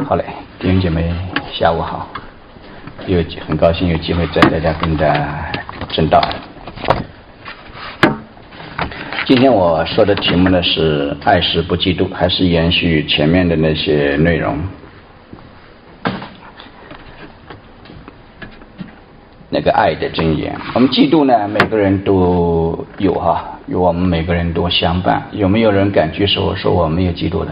好嘞，弟兄姐妹，下午好，很高兴有机会在大家跟着正道。今天我说的题目呢是爱是不嫉妒，还是延续前面的那些内容。那个爱的箴言，我们嫉妒呢，每个人都有哈，有我们每个人都相伴。有没有人敢举手说我没有嫉妒的？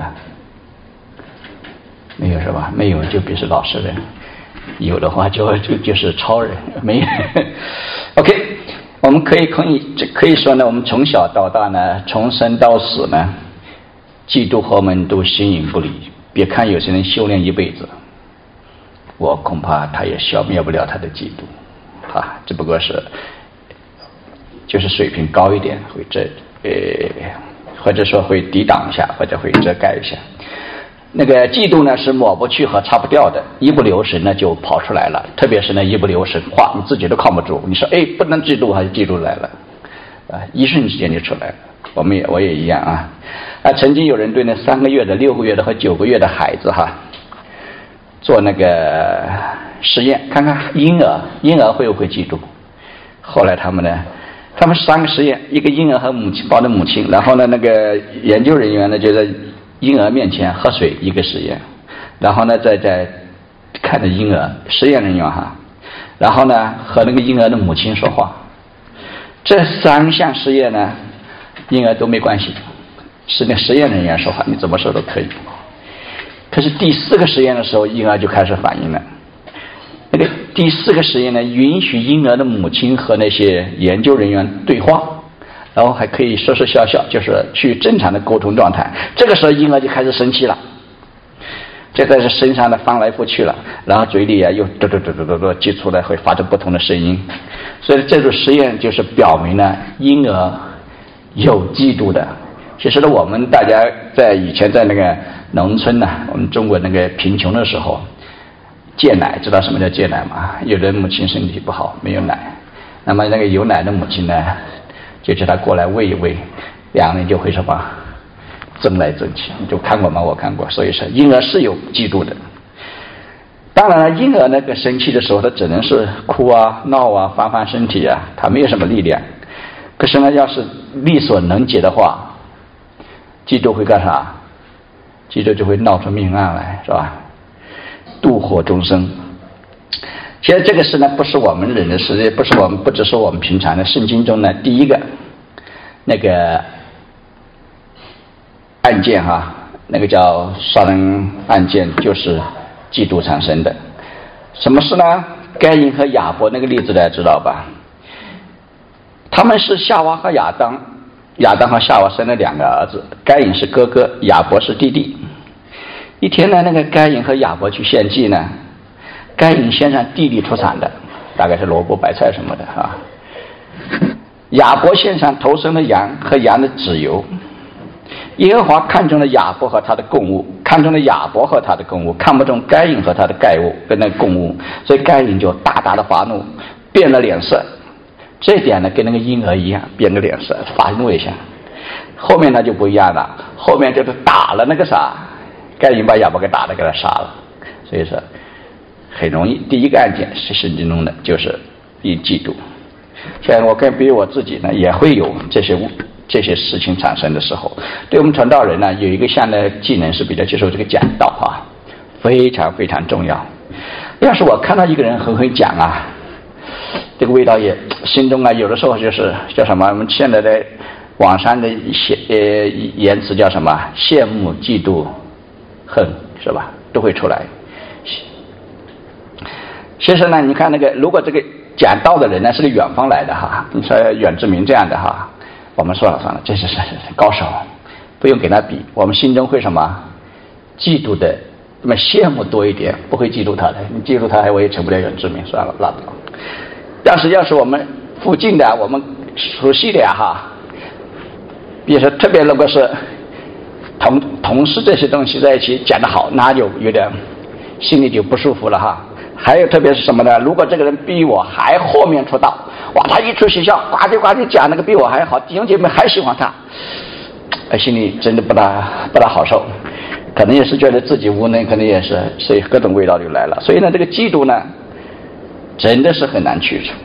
没有是吧？没有就别是老实人，有的话就是超人。没有，OK， 我们可以说呢，我们从小到大呢，从生到死呢，嫉妒和我们都形影不离。别看有些人修炼一辈子，我恐怕他也消灭不了他的嫉妒，只不过是就是水平高一点，会或者说会抵挡一下，或者会遮盖一下。那个嫉妒呢是抹不去和擦不掉的，一不留神呢就跑出来了，特别是呢一不留神，你自己都靠不住，你说不能嫉妒，还是嫉妒来了，一瞬之间就出来了。我也一样啊。曾经有人对那3个月的、6个月的和9个月的孩子做那个实验，看看婴儿会不会嫉妒。后来他们3个实验，一个婴儿和母亲抱着母亲，然后呢那个研究人员呢就在婴儿面前喝水，一个实验，然后呢再看着婴儿，实验人员然后呢和那个婴儿的母亲说话。这3项实验呢，婴儿都没关系，是那实验人员说话，你怎么说都可以。可是第4个实验的时候，婴儿就开始反应了。那个第4个实验呢，允许婴儿的母亲和那些研究人员对话。然后还可以说说笑笑，就是去正常的沟通状态。这个时候婴儿就开始生气了，这在身上呢翻来覆去了，然后嘴里又嘟嘟嘟嘟嘟嘟挤出来，会发出不同的声音。所以这种实验就是表明呢，婴儿有嫉妒的。其实呢，我们大家以前在那个农村呢，我们中国那个贫穷的时候，戒奶，知道什么叫戒奶吗？有的母亲身体不好，没有奶，那么那个有奶的母亲呢，就叫他过来喂一喂，两个人就会什么争来争去。你就看过吗？我看过。所以说婴儿是有嫉妒的。当然了，婴儿那个生气的时候，他只能是哭啊、闹啊、翻身体啊，他没有什么力量。可是呢，要是力所能及的话，嫉妒会干啥？嫉妒就会闹出命案来，是吧？妒火中生。其实这个事呢，不是我们人的事，不只是我们平常的。圣经中呢，第一个那个案件那个叫杀人案件，就是嫉妒产生的。什么事呢？该隐和亚伯那个例子大家知道吧？他们是夏娃和亚当和夏娃生了2个儿子，该隐是哥哥，亚伯是弟弟。一天呢，那个该隐和亚伯去献祭呢，该隐献上地里出产的，大概是萝卜、白菜什么的亚伯献上头生的羊和羊的脂油。耶和华看中了亚伯和他的供物，看中了亚伯和他的供物，看不中该隐和他的盖物跟那供物，所以该隐就大大的发怒，变了脸色。这一点呢，跟那个婴儿一样，变了脸色，发怒一下。后面呢就不一样了，后面就是打了那个该隐把亚伯给打了，给他杀了。所以说很容易，第一个案件是圣经中的，就是嫉妒。像我比如我自己呢，也会有这些事情产生的时候。对我们传道人呢，有一个项的技能是比较接受这个讲道非常非常重要。要是我看到一个人很会讲这个味道也心中有的时候就是叫什么，我们现在的网上的言辞叫什么，羡慕嫉妒恨，是吧？都会出来。其实呢，你看那个，如果这个讲道的人呢是个远方来的你说远志明这样的我们算了，这是高手，不用给他比。我们心中会什么嫉妒的，那么羡慕多一点，不会嫉妒他的。你嫉妒他，我也成不了远志明，算了，拉倒。要是我们附近的，我们熟悉的比如说特别如果是同事这些东西在一起讲得好，那就有点心里就不舒服了还有特别是什么呢？如果这个人比我还后面出道，他一出学校呱唧讲那个比我还好，弟兄姐妹还喜欢他，心里真的不大好受。 可能也是觉得自己无能，可能也是，所以各种味道就来了。所以呢，这个嫉妒呢，真的是很难去除。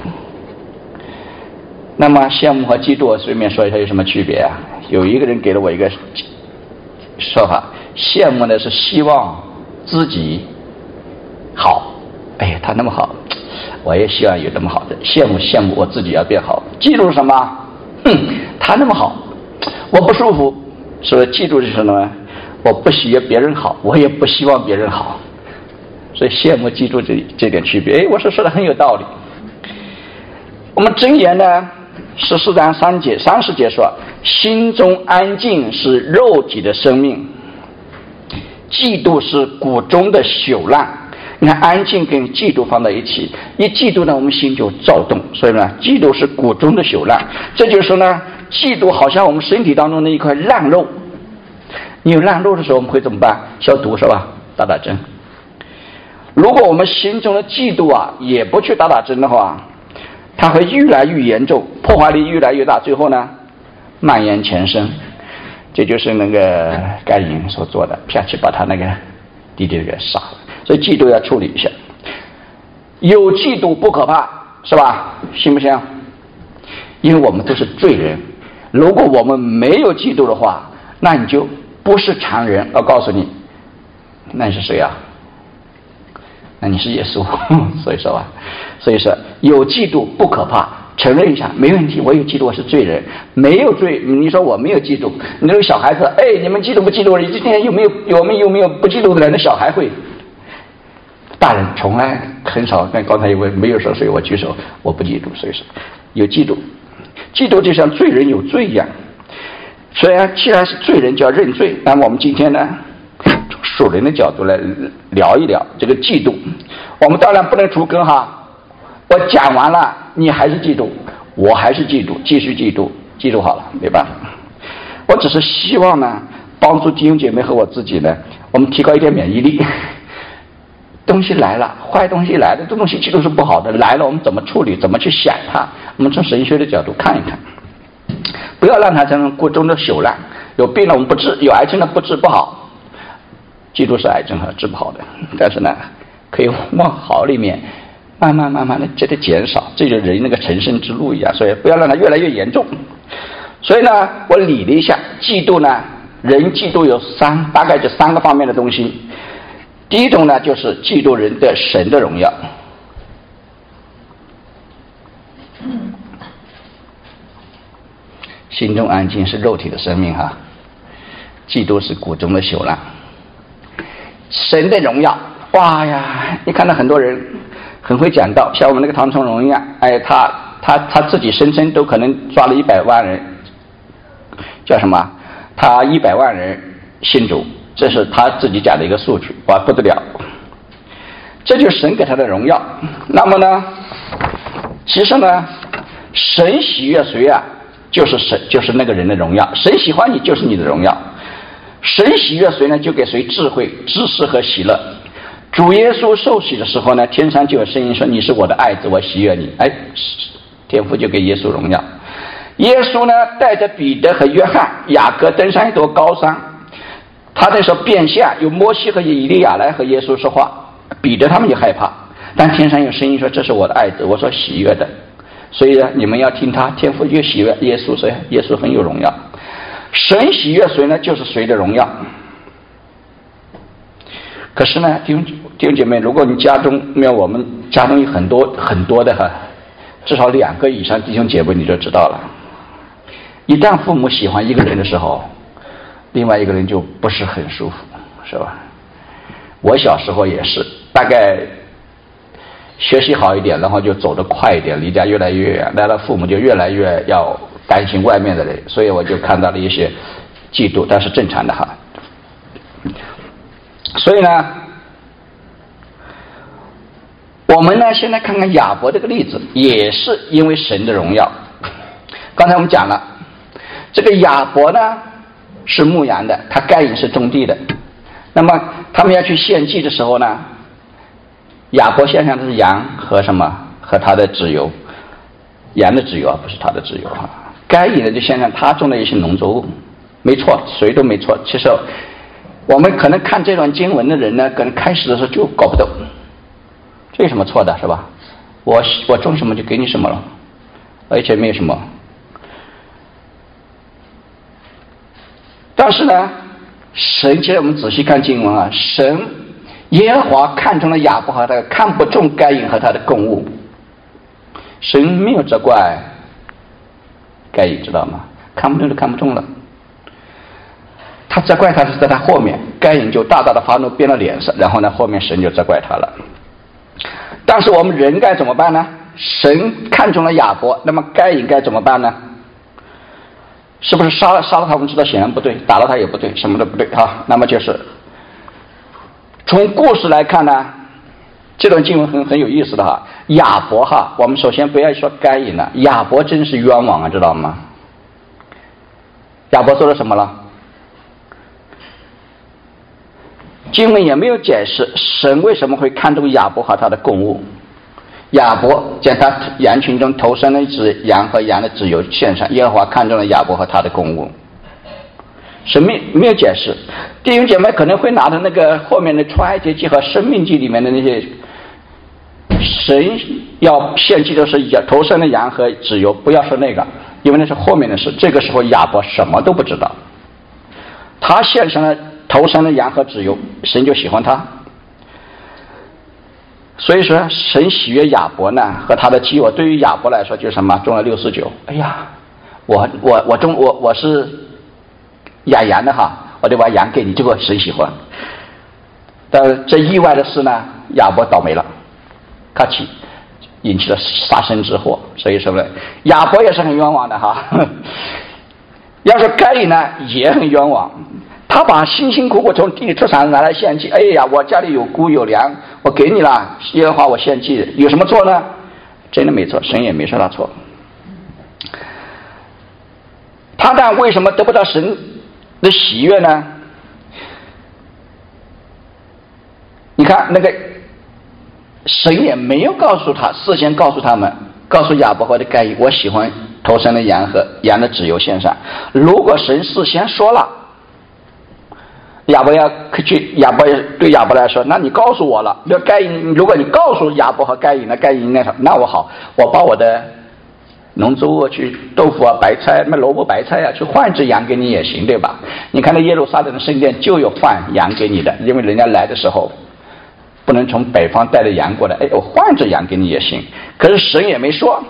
那么羡慕和嫉妒，我随便说一下有什么区别啊？有一个人给了我一个说法，羡慕呢是希望自己好，哎呀，他那么好，我也希望有那么好的，羡慕我自己要变好。嫉妒是什么？他那么好，我不舒服，所以嫉妒是什么？我不喜悦别人好，我也不希望别人好，所以羡慕嫉妒这点区别。我说的很有道理。我们箴言呢14章30节说，心中安静是肉体的生命，嫉妒是骨中的朽烂。你看安静跟嫉妒放在一起，一嫉妒呢我们心就躁动，所以呢嫉妒是骨中的朽烂。这就是说呢，嫉妒好像我们身体当中的一块烂肉，你有烂肉的时候我们会怎么办？消毒是吧？打针。如果我们心中的嫉妒啊也不去打针的话，它会越来越严重，破坏力越来越大，最后呢蔓延全身。这就是那个该隐所做的，啪去把他那个弟弟给杀了。所以嫉妒要处理一下。有嫉妒不可怕，是吧？信不信？因为我们都是罪人。如果我们没有嫉妒的话，那你就不是常人。我告诉你，那你是谁啊？那你是耶稣。所以说有嫉妒不可怕，承认一下没问题，我有嫉妒，我是罪人。没有罪，你说我没有嫉妒，你那个小孩子，哎，你们嫉妒不嫉妒？你今天我们有没有不嫉妒的人？那小孩会，大人从来很少。跟刚才一位没有说，所以我举手，我不嫉妒。所以说有嫉妒，嫉妒就像罪人有罪一样。虽然既然是罪人就要认罪，那么我们今天呢从属灵的角度来聊一聊这个嫉妒。我们当然不能除根哈，我讲完了你还是嫉妒，我还是嫉妒，继续嫉妒，嫉妒好了没办法。我只是希望呢帮助弟兄姐妹和我自己呢，我们提高一点免疫力。东西来了，坏东西来了，这东西嫉妒是不好的，来了我们怎么处理，怎么去想它，我们从神学的角度看一看，不要让它成为骨中的朽烂。有病了我们不治，有癌症了不治，不好。嫉妒是癌症治不好的，但是呢可以往好里面慢慢的这个减少，这就是人那个成圣之路一样。所以不要让它越来越严重。所以呢我理了一下，嫉妒呢，人嫉妒有大概就3个方面的东西。第一种呢就是嫉妒人的神的荣耀。心中安静是肉体的生命哈，嫉妒是骨中的朽烂。神的荣耀，哇呀，你看到很多人很会讲道，像我们那个唐崇荣一样，哎，他自己声称都可能抓了100万人，叫什么？他100万人信主，这是他自己讲的一个数据，哇，不得了！这就是神给他的荣耀。那么呢，其实呢，神喜悦谁啊？就是那个人的荣耀。神喜欢你，就是你的荣耀。神喜悦谁呢？就给谁智慧、知识和喜乐。主耶稣受洗的时候呢，天上就有声音说：“你是我的爱子，我喜悦你。”哎，天父就给耶稣荣耀。耶稣呢，带着彼得和约翰、雅各登上一座高山，他那时候变相有摩西和以利亚来和耶稣说话，彼得他们也害怕，但天上有声音说：“这是我的爱子，我所喜悦的。”所以呢，你们要听他。天父越喜悦耶稣，所以耶稣很有荣耀。神喜悦谁呢？就是谁的荣耀。可是呢，弟兄姐妹，如果你家中没有，我们家中有很多的至少2个以上弟兄姐妹，你就知道了。一旦父母喜欢一个人的时候，另外一个人就不是很舒服，是吧？我小时候也是，大概学习好一点，然后就走得快一点，离家越来越远，来了父母就越来越要担心外面的人，所以我就看到了一些嫉妒，但是正常的哈。所以呢，我们呢现在看看亚伯这个例子，也是因为神的荣耀。刚才我们讲了，这个亚伯呢是牧羊的，他该隐是种地的。那么他们要去献祭的时候呢，亚伯献上的是羊和什么？和他的脂油，羊的脂油不是他的脂油哈。该隐呢就献上他种的一些农作物，没错，谁都没错。其实我们可能看这段经文的人呢，可能开始的时候就搞不懂，这有什么错的，是吧？我种什么就给你什么了，而且没有什么。但是呢，神，其实我们仔细看经文啊，神耶和华看中了亚伯和他，看不中该隐和他的供物。神没有责怪该隐，知道吗？看不中就看不中了。他责怪他是在他后面，该隐就大大的发怒，变了脸色，然后呢，后面神就责怪他了。但是我们人该怎么办呢？神看中了亚伯，那么该隐该怎么办呢？是不是杀了他？我们知道显然不对，打了他也不对，什么都不对哈。那么就是从故事来看呢，这段经文很有意思的哈。亚伯哈，我们首先不要说该隐了，亚伯真是冤枉啊，知道吗？亚伯做了什么了？经文也没有解释神为什么会看重亚伯和他的供物。亚伯将他羊群中头生的一只羊和羊的脂油献上，耶和华看中了亚伯和他的供物。神没有解释。弟兄姐妹可能会拿着那个后面的出埃及记和申命记里面的那些神要献祭的是头生的羊和脂油，不要说那个，因为那是后面的事。这个时候亚伯什么都不知道，他献上了头生的羊和脂油，神就喜欢他。所以说神喜悦亚伯呢和他的基友，对于亚伯来说就是什么？中了69。哎呀，我是养羊的哈，我就把羊给你，结果神喜欢。但是这意外的是呢，亚伯倒霉了，卡起引起了杀身之祸。所以说呢，亚伯也是很冤枉的哈。要说该隐呢也很冤枉，他把辛辛苦苦从地里出产拿来献祭。哎呀，我家里有谷有粮，我给你了，耶和华我献祭，有什么错呢？真的没错，神也没说他错。他但为什么得不到神的喜悦呢？你看那个神也没有告诉他，事先告诉他们，告诉亚伯和的该隐，我喜欢头生的羊和羊的脂油献上。如果神事先说了，亚伯对亚伯来说，那你告诉我了，那该隐，如果你告诉亚伯和该隐，那该隐那我好，我把我的农作物去豆腐啊、白菜、那萝卜白菜啊，去换一只羊给你也行，对吧？你看那耶路撒冷的圣殿就有换羊给你的，因为人家来的时候不能从北方带着羊过来，哎，我换只羊给你也行。可是神也没说，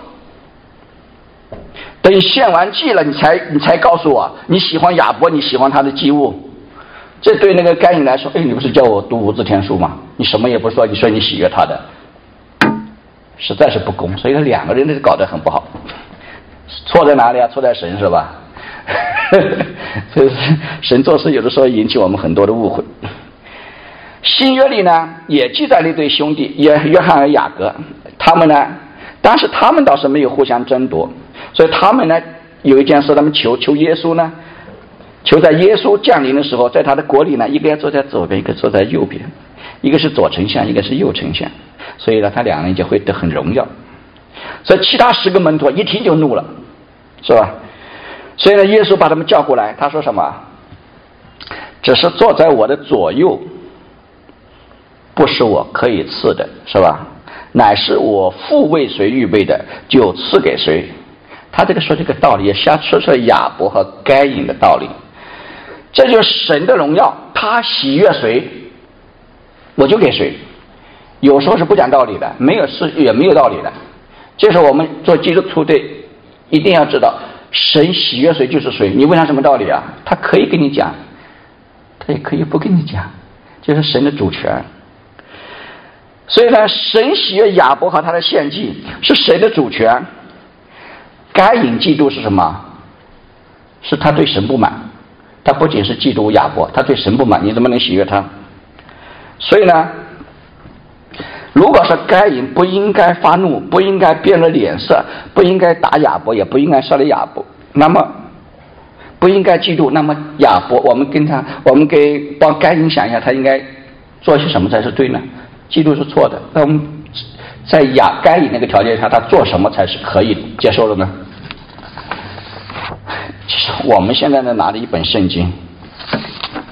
等献完祭了，你才告诉我你喜欢亚伯，你喜欢他的祭物。这对那个该隐来说，哎，你不是叫我读无字天书吗？你什么也不说，你说你喜悦他的，实在是不公。所以两个人都搞得很不好。错在哪里啊？错在神是吧？所以神做事有的时候引起我们很多的误会。新约里呢也记载了一对兄弟，约翰和雅各，他们呢，但是他们倒是没有互相争夺，所以他们呢有一件事，他们求耶稣呢，求在耶稣降临的时候，在他的国里呢，一个要坐在左边，一个坐在右边，一个是左丞相，一个是右丞相，所以呢，他两人就会得很荣耀。所以其他10个门徒一听就怒了，是吧？所以呢，耶稣把他们叫过来，他说什么？只是坐在我的左右，不是我可以赐的，是吧？乃是我父为谁预备的，就赐给谁。他这个说这个道理，也瞎说出亚伯和该隐的道理。这就是神的荣耀，他喜悦谁，我就给谁。有时候是不讲道理的，没有是也没有道理的。这是我们做基督徒的一定要知道，神喜悦谁就是谁。你问他什么道理啊？他可以跟你讲，他也可以不跟你讲，就是神的主权。所以呢，神喜悦亚伯和他的献祭是谁的主权？该隐嫉妒是什么？是他对神不满。他不仅是嫉妒亚伯，他对神不满，你怎么能喜悦他？所以呢，如果说该隐不应该发怒，不应该变了脸色，不应该打亚伯，也不应该杀了亚伯，那么不应该嫉妒，那么亚伯，我们帮该隐想一下，他应该做些什么才是对呢？嫉妒是错的，那我们在该隐那个条件下，他做什么才是可以接受的呢？其实我们现在呢拿着一本圣经，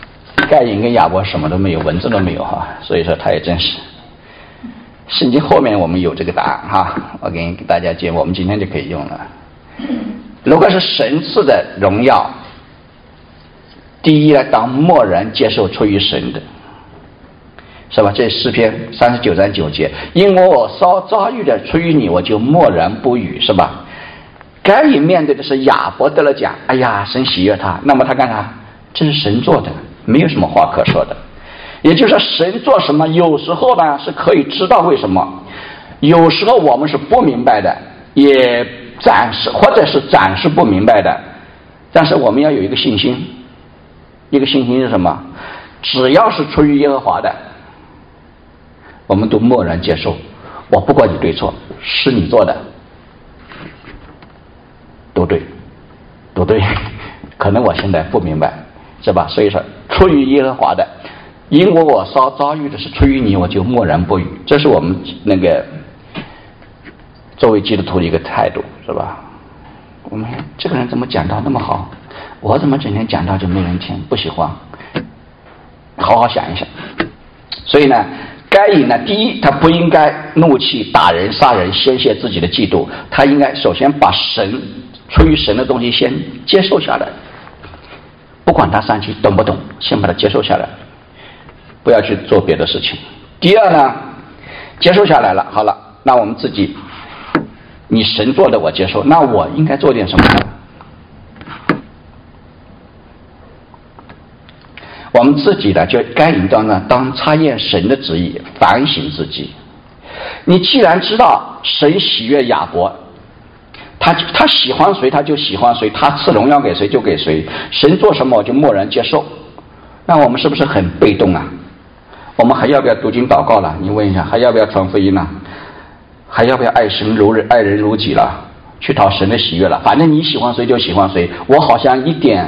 该隐跟亚伯什么都没有，文字都没有哈，所以说他也真是。圣经后面我们有这个答案哈，我给大家解，我们今天就可以用了。如果是神赐的荣耀，第一呢，当默然接受出于神的，是吧？这诗篇39章9节，因我所遭遇的出于你，我就默然不语，是吧？该隐面对的是亚伯得了奖，哎呀，神喜悦他，那么他干啥？这是神做的，没有什么话可说的。也就是说，神做什么，有时候呢是可以知道为什么，有时候我们是不明白的，也暂时或者是暂时不明白的，但是我们要有一个信心，一个信心是什么？只要是出于耶和华的，我们都默然接受。我不管你对错，是你做的，都对，都对。可能我现在不明白，是吧？所以说，出于耶和华的，因我所遭遇的是出于你，我就默然不语。这是我们那个作为基督徒的一个态度，是吧？我们这个人怎么讲道那么好，我怎么整天讲道就没人听，不喜欢？好好想一想。所以呢，该隐呢，第一，他不应该怒气打人杀人，宣泄自己的嫉妒，他应该首先把神出于神的东西先接受下来，不管他上去懂不懂，先把它接受下来，不要去做别的事情。第二呢，接受下来了，好了，那我们自己，你神做的我接受，那我应该做点什么呢？我们自己的就该应当呢，当察验神的旨意，反省自己。你既然知道神喜悦亚伯，他喜欢谁他就喜欢谁，他赐荣耀给谁就给谁，神做什么我就默然接受，那我们是不是很被动啊？我们还要不要读经祷告了？你问一下，还要不要传福音了？还要不要爱神如人，爱人如己了？去讨神的喜悦了？反正你喜欢谁就喜欢谁，我好像一点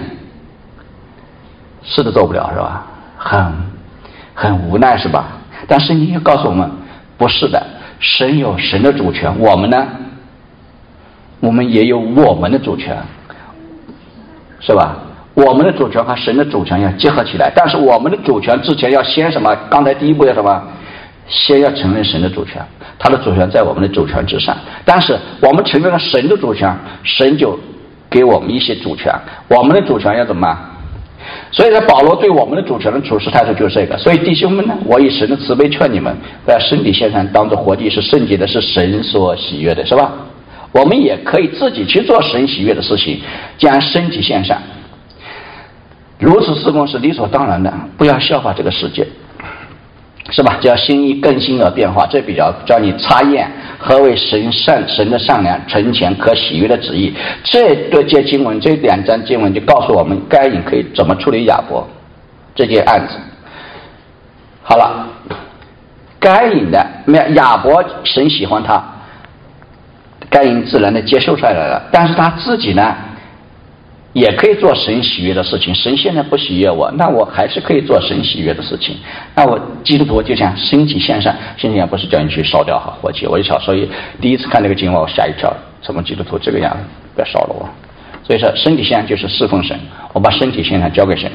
事都做不了，是吧？很无奈，是吧？但圣经又告诉我们，不是的，神有神的主权，我们呢，我们也有我们的主权，是吧？我们的主权和神的主权要结合起来，但是我们的主权之前要先什么？刚才第一步要什么？先要承认神的主权，他的主权在我们的主权之上。但是我们承认了神的主权，神就给我们一些主权，我们的主权要怎么？所以说保罗对我们的主权的处事态度就是这个。所以弟兄们呢，我以神的慈悲劝你们，在身体献上当作活祭，是圣洁的，是神所喜悦的，是吧？我们也可以自己去做神喜悦的事情，将身体献上。如此事工是理所当然的，不要效法这个世界，是吧？只要心意更新而变化，这比较叫你察验何为神的善良、纯全、可喜悦的旨意。这对这经文，这两章经文就告诉我们，该隐可以怎么处理亚伯这件案子。好了，该隐的亚伯，神喜欢他，该隐自然的接受下来了，但是他自己呢，也可以做神喜悦的事情。神现在不喜悦我，那我还是可以做神喜悦的事情。那我基督徒就想身体献上，现在不是叫你去烧掉好火气。我就想，所以第一次看这个经文，我吓一跳，什么基督徒这个样子，不要烧了我。所以说，身体献上就是侍奉神，我把身体献上交给神。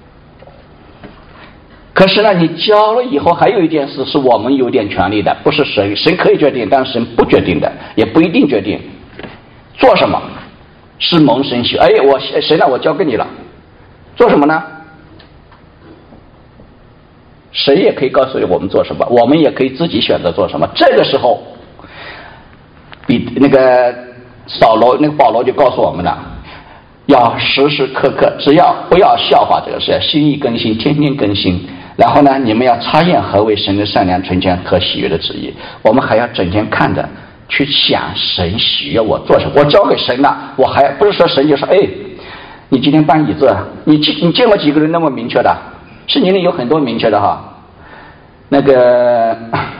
可是呢，你交了以后，还有一件事是我们有点权利的，不是神可以决定，但是神不决定的，也不一定决定做什么。是蒙神喜，哎，神呢？我交给你了，做什么呢？神也可以告诉我们做什么，我们也可以自己选择做什么。这个时候，那个保罗就告诉我们了，要时时刻刻，只要不要效法这个事，心意更新，天天更新。然后呢，你们要察验何为神的善良、纯全和喜悦的旨意。我们还要整天看着。去想神喜悦我做什么，我交给神了，我还不是说神就说，哎，你今天搬椅子，你见过几个人那么明确的？圣经里有很多明确的哈，那个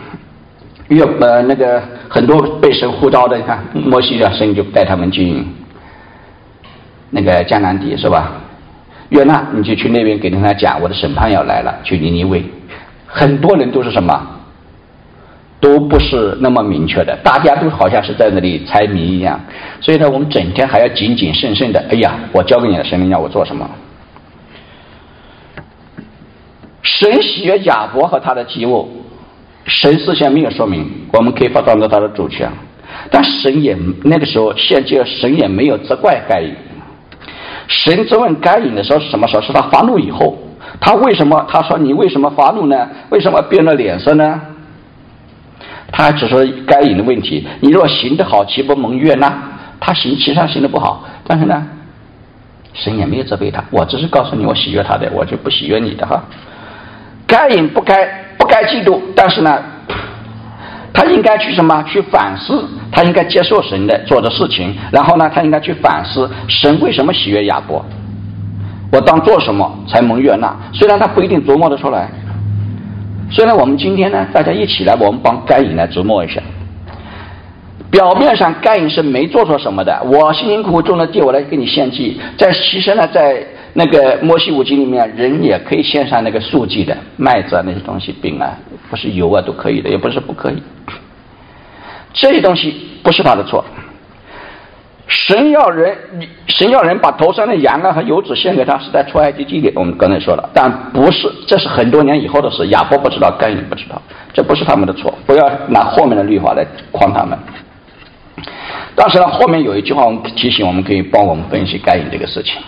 很多被神呼召的，你看摩西的神就带他们进那个迦南地，是吧？约拿你就去那边给他讲，我的审判要来了，去尼尼微。很多人都是什么？都不是那么明确的，大家都好像是在那里猜谜一样。所以呢，我们整天还要谨谨慎慎的，哎呀，我交给你的神明要我做什么。 神喜悦亚伯和他的祭物，神事先没有说明，我们可以发当做他的主权，但神也那个时候献祭，神也没有责怪该隐。神质问该隐的时候是什么时候？是他发怒以后。他为什么？他说你为什么发怒呢？为什么变了脸色呢？他还只说该隐的问题，你若行得好，岂不蒙悦纳？他其实他行得不好，但是呢，神也没有责备他，我只是告诉你我喜悦他的，我就不喜悦你的哈。该隐不该嫉妒，但是呢，他应该去什么？去反思，他应该接受神的做的事情，然后呢，他应该去反思神为什么喜悦亚伯，我当做什么才蒙悦纳？虽然他不一定琢磨得出来，虽然我们今天呢，大家一起来，我们帮该隐来琢磨一下。表面上该隐是没做错什么的，我辛辛苦苦种了地，我来给你献祭。其实呢，在那个摩西五经里面，人也可以献上那个素祭的，麦子啊那些东西，饼啊，不是油啊都可以的，也不是不可以。这些东西不是他的错。神要人把头上的羊啊和油脂献给他，是在出埃及记里，我们刚才说了，但不是，这是很多年以后的事。亚伯不知道，该隐不知道，这不是他们的错，不要拿后面的律法来诓他们。但是呢，后面有一句话我们提醒，我们可以帮我们分析该隐这个事情。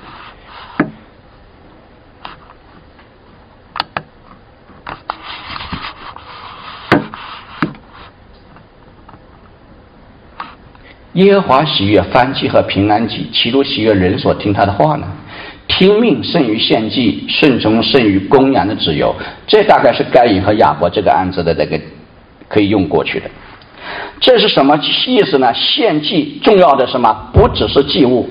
耶和华喜悦燔祭和平安祭，岂如喜悦人所听他的话呢？听命胜于献祭，顺从胜于公羊的脂油。这大概是该隐和亚伯这个案子的这个可以用过去的。这是什么意思呢？献祭重要的什么？不只是祭物。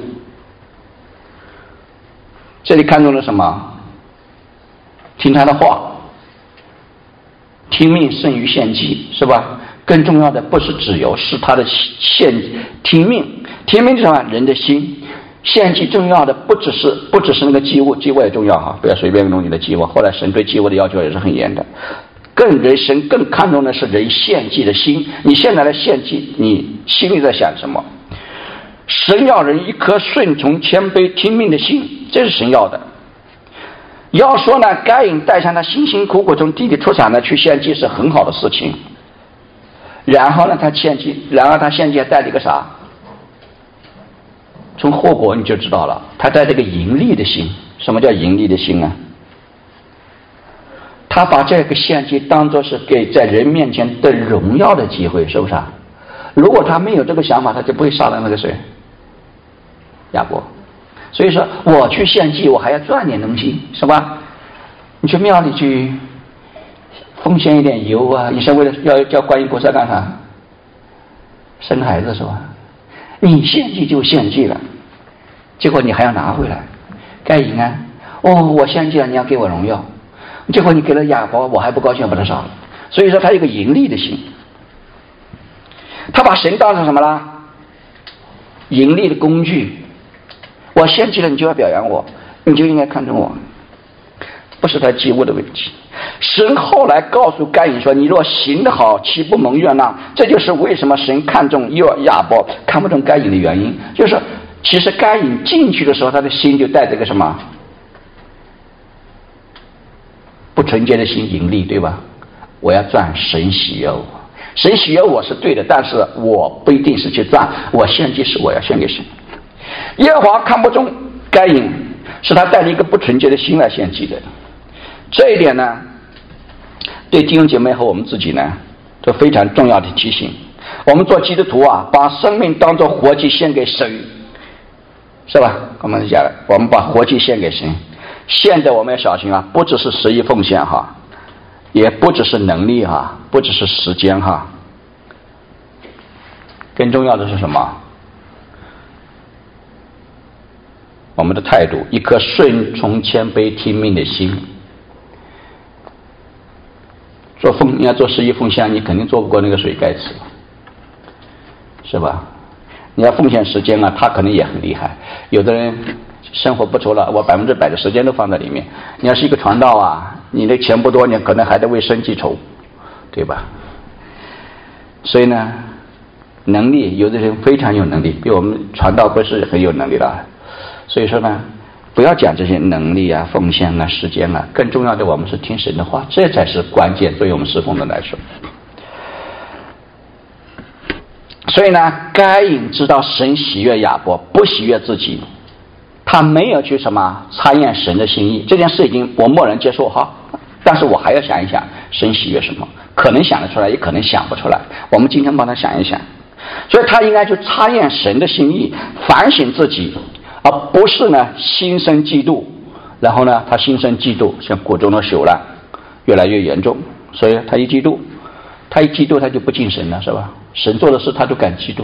这里看中了什么？听他的话，听命胜于献祭，是吧？更重要的不是脂油，是他的听命。听命是什么？人的心。献祭重要的不只是那个祭物，祭物也重要哈，不要随便弄你的祭物。后来神对祭物的要求也是很严的。神更看重的是人献祭的心。你现在的献祭，你心里在想什么？神要人一颗顺从、谦卑、听命的心，这是神要的。要说呢，该隐带上他辛辛苦苦从地里出产的去献祭是很好的事情。然后呢，他献祭还带了一个啥？从后果你就知道了，他带这个盈利的心。什么叫盈利的心啊？他把这个献祭当作是给在人面前的荣耀的机会，是不是啊？如果他没有这个想法，他就不会杀了那个谁，亚伯。所以说，我去献祭，我还要赚点东西，是吧？你去庙里去奉献一点油啊，你是为了要叫观音菩萨干啥？生孩子是吧？你献祭就献祭了，结果你还要拿回来。该隐啊，我献祭了，你要给我荣耀。结果你给了亚伯，我还不高兴，把他杀了。所以说他有个盈利的心，他把神当成什么啦？盈利的工具。我献祭了，你就要表扬我，你就应该看重我，不是他祭物的问题。神后来告诉该隐说：“你若行得好，岂不蒙悦纳？”这就是为什么神看重亚伯，看不重该隐的原因。就是其实该隐进去的时候，他的心就带这个什么？不纯洁的心，盈利，对吧？我要赚神喜悦我，神喜悦我是对的，但是我不一定是去赚，我献祭是我要献给神。耶和华看不中该隐，是他带着一个不纯洁的心来献祭的。这一点呢，对弟兄姐妹和我们自己呢，都非常重要的提醒。我们做基督徒啊，把生命当作活祭献给神，是吧？我们把活祭献给神。现在我们要小心啊，不只是十一奉献哈，也不只是能力哈，不只是时间哈，更重要的是什么？我们的态度，一颗顺从、谦卑、听命的心。你要做十一奉献，你肯定做不过那个水盖子，是吧？你要奉献时间啊，他可能也很厉害。有的人生活不愁了，我100%的时间都放在里面。你要是一个传道啊，你的钱不多，你可能还得为生计愁，对吧？所以呢，能力有的人非常有能力，比我们传道不是很有能力的。所以说呢， 不要讲这些能力啊、奉献啊、时间啊，更重要的我们是听神的话，这才是关键，对于我们侍奉的来说。所以呢，该隐知道神喜悦亚伯，不喜悦自己，他没有去什么查验神的心意，这件事已经我默认接受哈，但是我还要想一想神喜悦什么，可能想得出来，也可能想不出来，我们今天帮他想一想。所以他应该去查验神的心意，反省自己，而不是呢心生嫉妒，然后呢他心生嫉妒，像谷中的朽烂越来越严重，所以他一嫉妒他就不敬神了，是吧？神做的事他都敢嫉妒，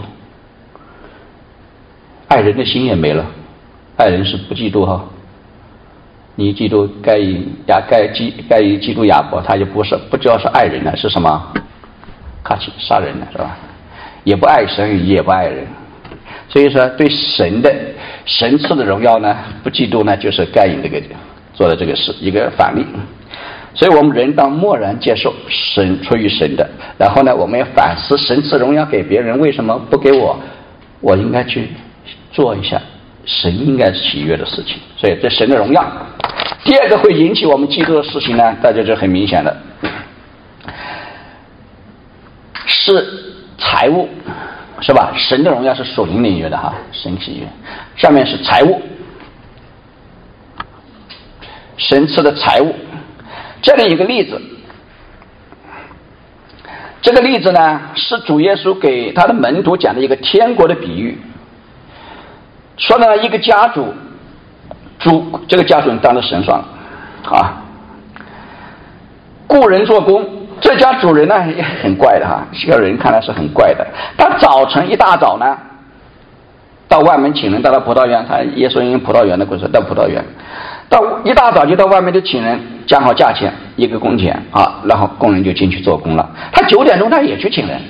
爱人的心也没了，爱人是不嫉妒哈。你嫉妒该隐嫉妒亚伯，他就不知道是爱人了，是什么？卡奇杀人了，是吧？也不爱神，也不爱人，所以说对神赐的荣耀呢，不嫉妒呢，就是该隐这个做的这个事一个反例。所以我们人当默然接受神出于神的，然后呢，我们要反思神赐荣耀给别人，为什么不给我？我应该去做一下神应该喜悦的事情。所以这神的荣耀。第二个会引起我们嫉妒的事情呢，大家就很明显的，是财物，是吧？神的荣耀是属灵领域的哈，神喜悦。上面是财物，神赐的财物。这里有个例子，这个例子呢是主耶稣给他的门徒讲的一个天国的比喻，说呢一个家主这个家主当了神算了啊，雇人做工，这家主人呢也很怪的哈，这个人看来是很怪的。他早晨一大早呢，到外面请人，到了葡萄园，他耶稣因葡萄园的故事，到葡萄园，到一大早就到外面就请人讲好价钱，一个工钱啊，然后工人就进去做工了。他9点钟他也去请人，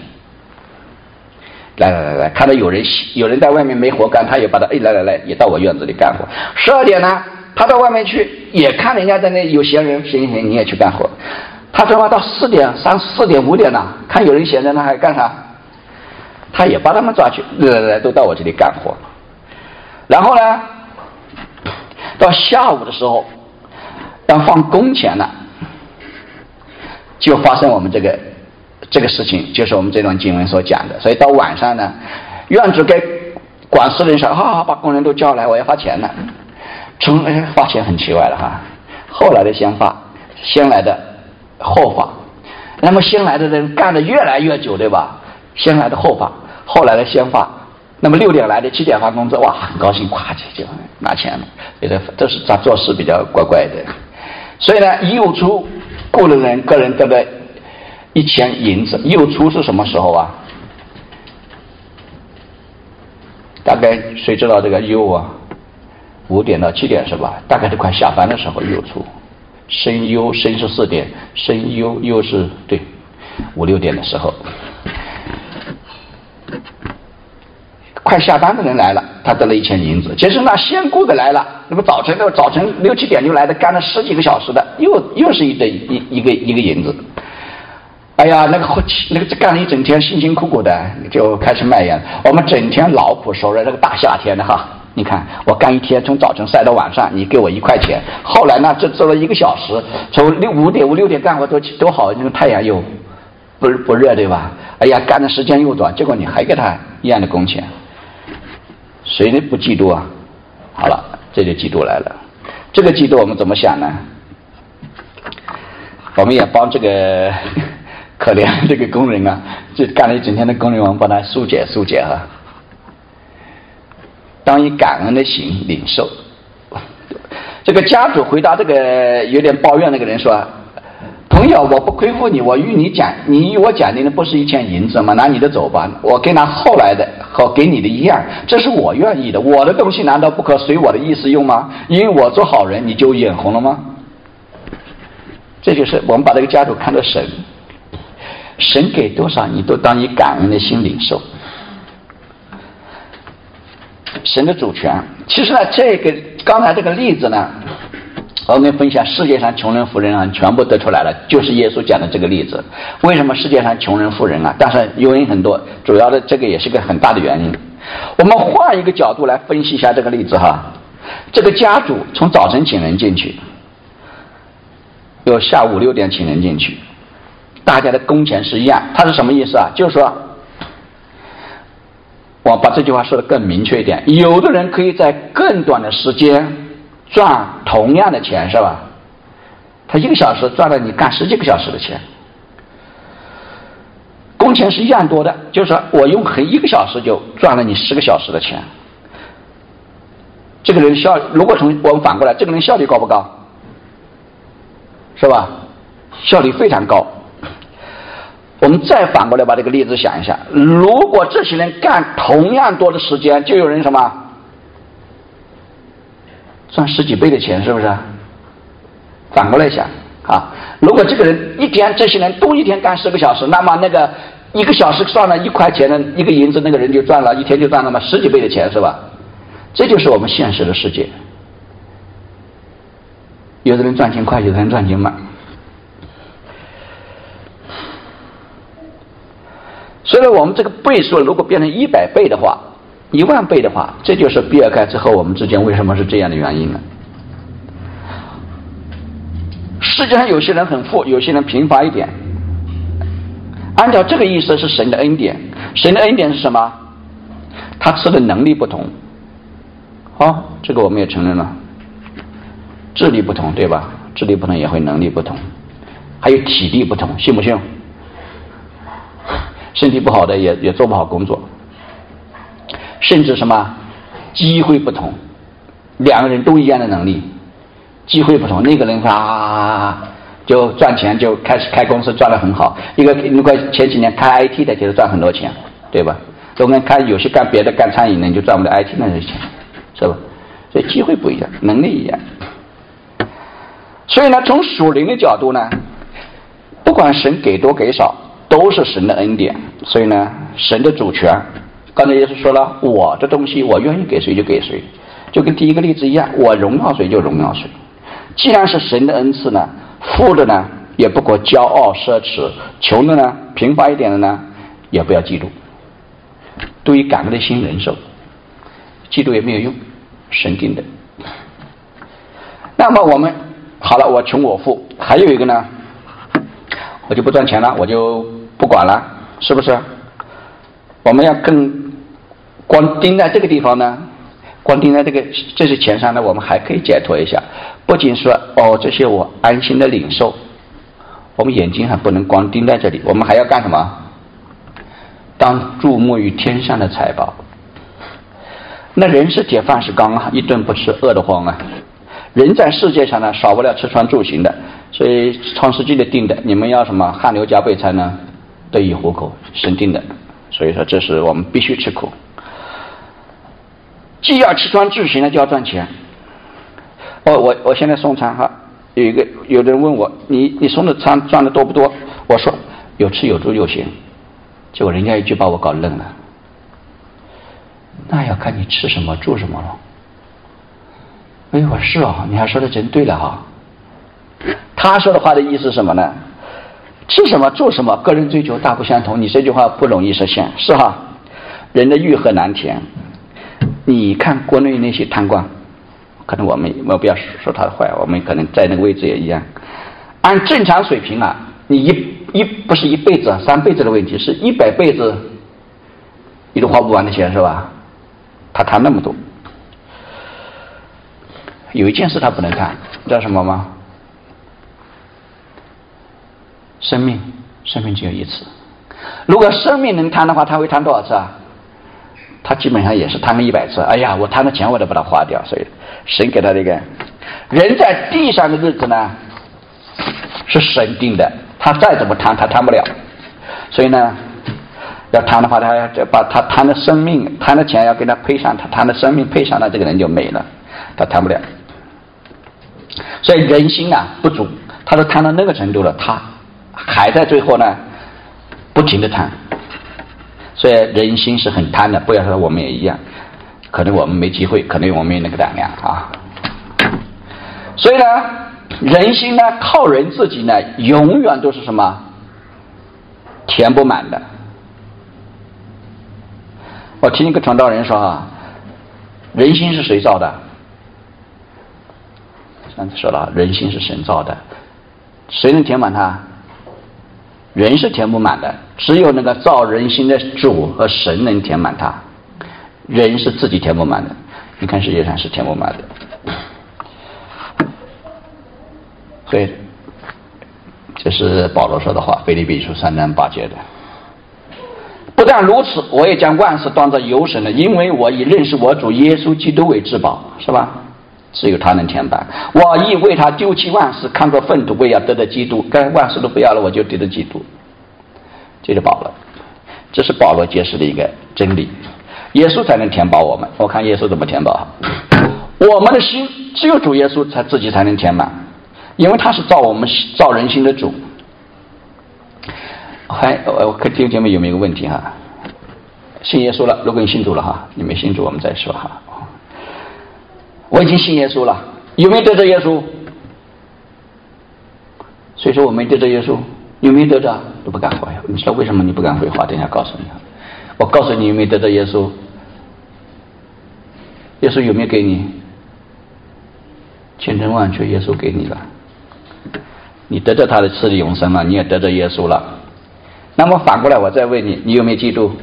来，看到有人在外面没活干，他也把他来，也到我院子里干活。12点呢，他到外面去也看人家在那有闲人，行，你也去干活。他说到4点、4点、5点呢，看有人闲着，他还干啥？他也把他们抓去，来，都到我这里干活。然后呢，到下午的时候，当放工钱了，就发生我们这个事情，就是我们这段经文所讲的。所以到晚上呢，院主给管事人说：“把工人都叫来，我要发钱了。”发钱很奇怪了哈。后来的先发，先来的后发，那么先来的人干得越来越久，对吧？先来的后发，后来的先发。那么6点来的7点发工资，哇，很高兴，咵就拿钱了。觉得这是他做事比较怪怪的。所以呢，又出雇的人个人得了1000银子。又出是什么时候啊？大概谁知道这个又啊？5点到7点是吧？大概都快下班的时候又出。申酉是4点，申酉是对5、6点的时候。快下班的人来了，他得了1000银子。其实那先雇的来了，那么早晨6、7点就来的，干了10几个小时的，又是一个银子。哎呀，那个干了一整天，辛辛苦苦的，就开始埋怨我们整天劳苦受热，这个大夏天的哈，你看我干一天，从早晨晒到晚上，你给我1块钱。后来呢，这做了1个小时，从5点、5、6点干活多好，那个太阳又不热，对吧？哎呀，干的时间又短，结果你还给他一样的工钱。谁呢不嫉妒啊？好了，这就嫉妒来了。这个嫉妒我们怎么想呢？我们也帮这个可怜这个工人啊，就干了一整天的工人，我们帮他疏解哈。当以感恩的心领受。这个家主回答这个有点抱怨那个人说：“朋友，我不亏负你，你与我讲的不是1000银子吗？拿你的走吧，我给拿后来的和给你的一样，这是我愿意的。我的东西难道不可随我的意思用吗？因为我做好人，你就眼红了吗？”这就是我们把这个家主看作神，神给多少，你都当以感恩的心领受。神的主权。其实呢，刚才这个例子呢，我们分享世界上穷人富人啊，全部得出来了，就是耶稣讲的这个例子。为什么世界上穷人富人啊？但是原因很多，主要的这个也是个很大的原因。我们换一个角度来分析一下这个例子哈。 这个家主从早晨请人进去，有下午5、6点请人进去，大家的工钱是一样。他是什么意思啊？就是说，我把这句话说得更明确一点，有的人可以在更短的时间赚同样的钱，是吧？他1个小时赚了你干10几个小时的钱，工钱是一样多的，就是说我用1个小时就赚了你10个小时的钱。这个人如果从我们反过来，这个人效率高不高？是吧？效率非常高。我们再反过来把这个例子想一下，如果这些人干同样多的时间，就有人什么赚10几倍的钱，是不是？反过来想啊，如果这个人这些人都一天干10个小时，那么那个1个小时赚了1块钱的1个银子，那个人就赚了一天就赚了10几倍的钱，是吧？这就是我们现实的世界。有的人赚钱快，有的人赚钱慢。所以我们这个倍数如果变成100倍的话，10000倍的话，这就是比尔盖茨和我们之间为什么是这样的原因了。世界上有些人很富，有些人贫乏一点。按照这个意思是神的恩典。神的恩典是什么？他赐的能力不同。这个我们也承认了。智力不同，对吧？智力不同也会能力不同，还有体力不同，信不信？身体不好的也做不好工作，甚至什么机会不同，两个人都一样的能力，机会不同，那个人就赚钱，就开始开公司赚得很好，一个如果前几年开 IT 的就是赚很多钱，对吧？我们看有些干别的干餐饮的你就赚不了 IT 那些钱，是吧？所以机会不一样，能力一样。所以呢，从属灵的角度呢，不管神给多给少，都是神的恩典。所以呢，神的主权，刚才也是说了，我的东西我愿意给谁就给谁，就跟第一个例子一样，我荣耀谁就荣耀谁。既然是神的恩赐呢，富的呢也不过骄傲奢侈，穷的呢贫乏一点的呢也不要嫉妒，都以感恩的心忍受，嫉妒也没有用，神定的。那么我们好了，我穷我富，还有一个呢，我就不赚钱了，我就不管了，是不是？我们要更光盯在这个地方呢，光盯在这些钱上呢，我们还可以解脱一下。不仅说这些我安心的领受，我们眼睛还不能光盯在这里，我们还要干什么？当注目于天上的财宝。那人是铁饭是钢啊，一顿不吃饿得慌啊。人在世界上呢，少不了吃穿住行的，所以创世纪里定的，你们要什么汗流浃背才能得以糊口，神定的。所以说这是我们必须吃苦，既要吃穿住行呢，就要赚钱。我现在送餐哈，有的人问我，你送的餐赚的多不多？我说有吃有住就行。结果人家一句把我搞愣了，那要看你吃什么住什么了。我是你还说的真对了哈。他说的话的意思是什么呢？吃什么住什么，个人追求大不相同。你这句话不容易实现，是哈？人的欲壑难填。你看国内那些贪官，可能我们不要说他的坏，我们可能在那个位置也一样。按正常水平啊，你不是一辈子3辈子的问题，是100辈子你都花不完的钱，是吧？他贪那么多。有一件事他不能贪，知道什么吗？生命只有一次。如果生命能贪的话，他会贪多少次啊？他基本上也是贪个100次。哎呀，我贪的钱我都把它花掉。所以神给他这个人在地上的日子呢，是神定的，他再怎么贪他贪不了。所以呢，要贪的话，他要把他贪的生命贪的钱要跟他配上，他贪的生命配上，那这个人就没了，他贪不了。所以人心啊不足，他都贪到那个程度了，他还在最后呢不停的贪。所以人心是很贪的，不要说我们也一样，可能我们没机会，可能我们没那个胆量啊。所以呢，人心呢靠人自己呢永远都是什么？填不满的。我听一个传道人说人心是谁造的？ 刚才说了，人心是神造的，谁能填满它？人是填不满的，只有那个造人心的主和神能填满它，人是自己填不满的。你看世界上是填不满的，所以这是保罗说的话，腓立比书3章8节的。不但如此，我也将万事当作有损的，因为我以认识我主耶稣基督为至宝，是吧？只有他能填满。我亦为他丢弃万事，看作粪土，为要得的基督。该万事都不要了，我就得的基督。这就饱了。这是保罗揭示的一个真理。耶稣才能填饱我们。我看耶稣怎么填饱？我们的心只有主耶稣自己才能填满，因为他是造人心的主。我看弟兄姐妹有没有个问题哈？信耶稣了，如果你信主了哈，你没信主我们再说哈。我已经信耶稣了，有没有得着耶稣？所以说我没得着耶稣，有没有得着？都不敢回。你知道为什么你不敢回话？等一下告诉你。我告诉你有没有得着耶稣？耶稣有没有给你？千真万确，耶稣给你了。你得着他的赐的永生了，你也得着耶稣了。那么反过来我再问你，你有没有记住？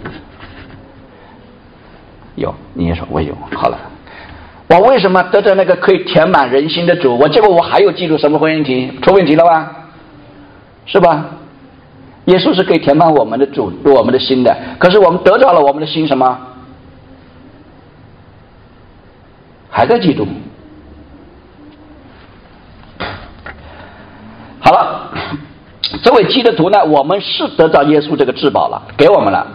有，你也说我有。好了。我为什么得着那个可以填满人心的主？结果我还有记住什么问题？出问题了吧？是吧？耶稣是可以填满我们的主，我们的心的。可是我们得着了我们的心什么？还在记住。好了，这位基督徒呢，我们是得到耶稣这个至宝了，给我们了。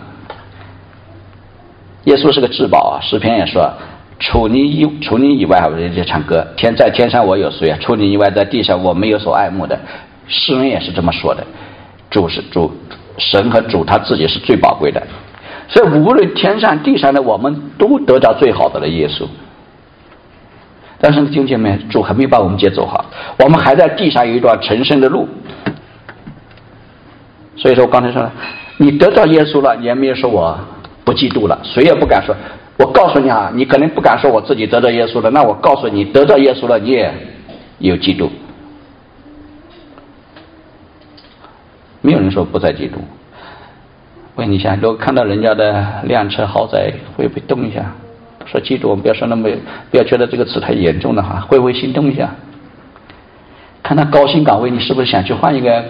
耶稣是个至宝啊，诗篇也说。除你以外，我在唱歌。在天上我有谁啊？除你以外，在地上我没有所爱慕的。诗人也是这么说的。主是主，神和主他自己是最宝贵的。所以无论天上地上的，我们都得到最好的了耶稣。但是弟兄姐妹，主还没把我们接走好，我们还在地上有一段成圣的路。所以说我刚才说了，你得到耶稣了，你也没有说我不嫉妒了，谁也不敢说。我告诉你啊，你可能不敢说我自己得到耶稣了，那我告诉你，得到耶稣了，你也有嫉妒。没有人说不再嫉妒。问你一下，如果看到人家的辆车豪宅，会不会动一下？说嫉妒，我们不要说那么，不要觉得这个词太严重了哈，会不会心动一下？看他高薪岗位，你是不是想去换一个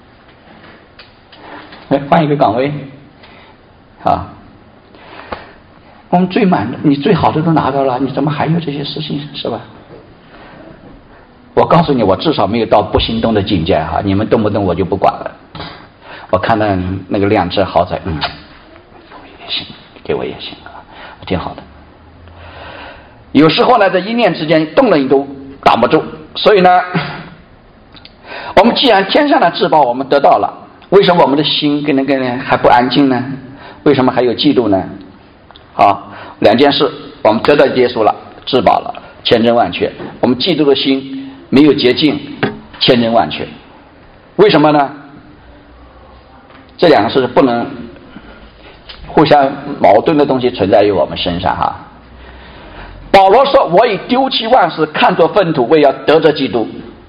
岗位？啊？我们最满的，你最好的都拿到了，你怎么还有这些事情，是吧？我告诉你，我至少没有到不心动的境界哈。你们动不动我就不管了。我看到那个辆车豪宅，也行，给我也行啊，挺好的。有时候呢，在一念之间动了你都挡不住。所以呢，我们既然天上的至宝我们得到了，为什么我们的心跟那个还不安静呢？为什么还有嫉妒呢？好，两件事，我们得到耶稣了，至宝了，千真万确。我们嫉妒的心没有洁净，千真万确。为什么呢？这两个是不能互相矛盾的东西存在于我们身上哈。保罗说：“我以丢弃万事，看作粪土，为要得着基督。”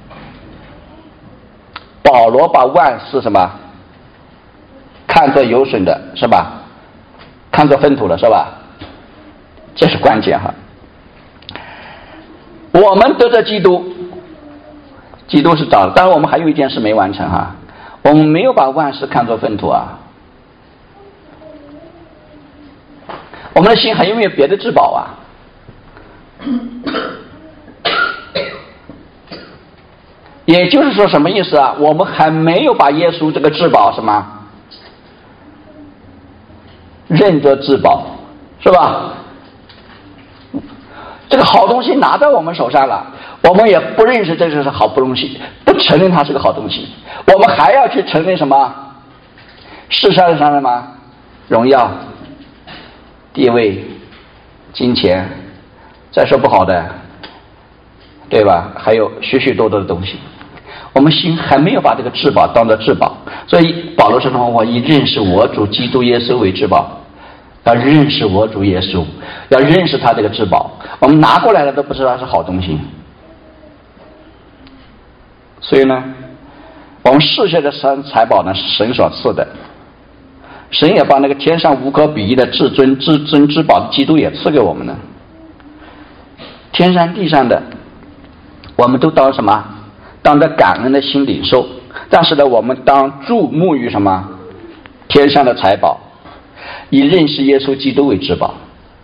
保罗把万事什么看作有损的，是吧？看作粪土了，是吧？这是关键哈。我们得着基督，基督是找了，当然我们还有一件事没完成哈，我们没有把万事看作粪土啊。我们的心还有没有别的至宝啊？也就是说什么意思啊？我们还没有把耶稣这个至宝什么认作至宝，是吧？这个好东西拿在我们手上了，我们也不认识这是好东西，不承认它是个好东西，我们还要去承认什么？世上的什么荣耀、地位、金钱，再说不好的，对吧？还有许许多多的东西，我们心还没有把这个至宝当作至宝。所以保罗说什么？我以认识我主基督耶稣为至宝。要认识我主耶稣，要认识他这个至宝。我们拿过来了都不知道是好东西。 所以呢，我们世界的财宝呢是神所赐的，神也把那个天上无可比拟的至尊至宝的基督也赐给我们了。天上地上的，我们都当什么？当着感恩的心领受。但是呢，我们当注目于什么？天上的财宝，以认识耶稣基督为至宝。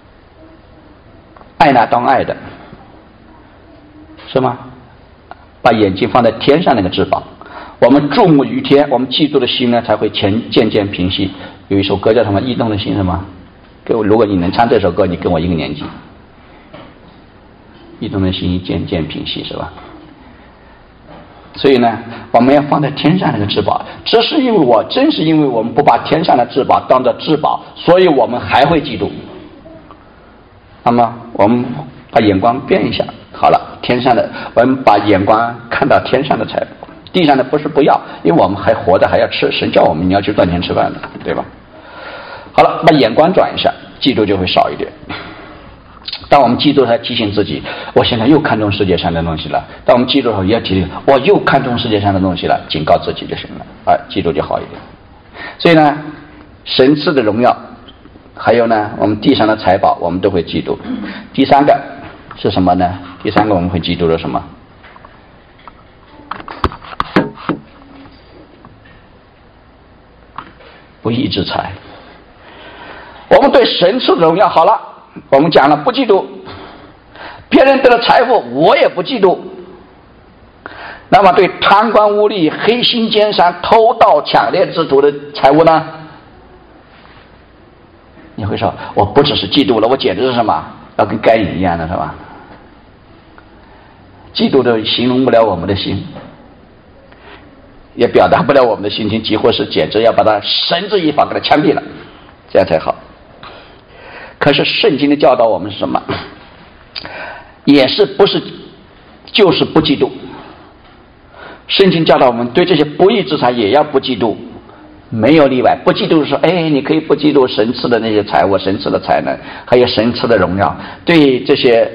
爱那当爱的，是吗？把眼睛放在天上那个至宝。我们注目于天，我们嫉妒的心呢才会渐渐平息。有一首歌叫什么？异动的心，是吗？如果你能唱这首歌，你跟我一个年纪。异动的心渐渐平息，是吧？所以呢，我们要放在天上那个至宝。正是因为我们不把天上的至宝当作至宝，所以我们还会嫉妒。那么我们把眼光变一下，好了，天上的，我们把眼光看到天上的财宝，地上的不是不要，因为我们还活着，还要吃，神叫我们你要去赚钱吃饭的，对吧？好了，把眼光转一下，嫉妒就会少一点。当我们嫉妒他，提醒自己，我现在又看重世界上的东西了。当我们嫉妒的时候，也要提醒我又看重世界上的东西了，警告自己就行了，嫉妒就好一点。所以呢，神赐的荣耀，还有呢，我们地上的财宝，我们都会嫉妒。第三个是什么呢？第三个我们会嫉妒的什么？不义之财。我们对神赐的荣耀好了，我们讲了不嫉妒，别人得了财富我也不嫉妒。那么对贪官污吏、黑心奸商、偷盗抢掠之徒的财物呢？你会说我不只是嫉妒了，我简直是什么？要跟该隐一样的，是吧？嫉妒的形容不了我们的心，也表达不了我们的心情，几乎是简直要把它绳之以法，给它枪毙了，这样才好。可是圣经的教导我们是什么？也是不是就是不嫉妒。圣经教导我们对这些不义之财也要不嫉妒，没有例外。不嫉妒是说，你可以不嫉妒神赐的那些财物、神赐的才能，还有神赐的荣耀。对这些